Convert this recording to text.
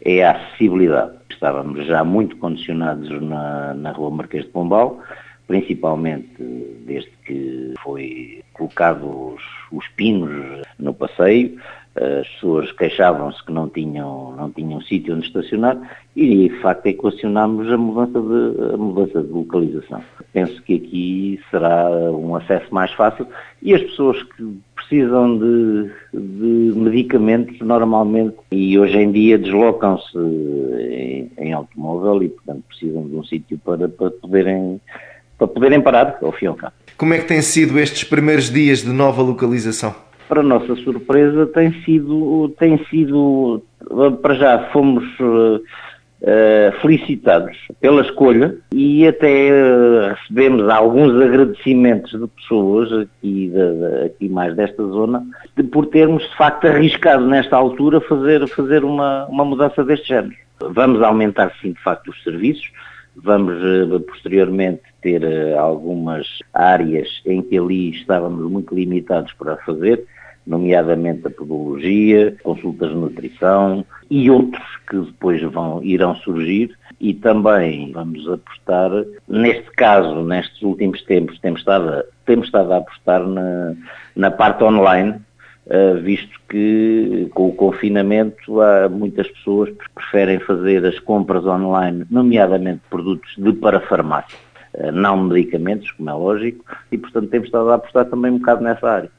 é a acessibilidade. Estávamos já muito condicionados na Rua Marquês de Pombal, principalmente desde que foi colocados os pinos no passeio. As pessoas queixavam-se que não tinham sítio onde estacionar e, de facto, equacionámos a mudança de localização. Penso que aqui será um acesso mais fácil e as pessoas que precisam de medicamentos normalmente e hoje em dia deslocam-se em automóvel e, portanto, precisam de um sítio para poderem parar ao fim e ao cabo. Como é que têm sido estes primeiros dias de nova localização? Para a nossa surpresa tem sido, para já fomos felicitados pela escolha e até recebemos alguns agradecimentos de pessoas aqui mais desta zona por termos de facto arriscado nesta altura fazer uma mudança deste género. Vamos aumentar sim de facto os serviços. Vamos posteriormente ter algumas áreas em que ali estávamos muito limitados para fazer, nomeadamente a podologia, consultas de nutrição e outros que depois irão surgir, e também vamos apostar, neste caso, nestes últimos tempos, temos estado a apostar na parte online, visto que com o confinamento há muitas pessoas que preferem fazer as compras online, nomeadamente produtos de parafarmácia, não medicamentos, como é lógico, e portanto temos estado a apostar também um bocado nessa área.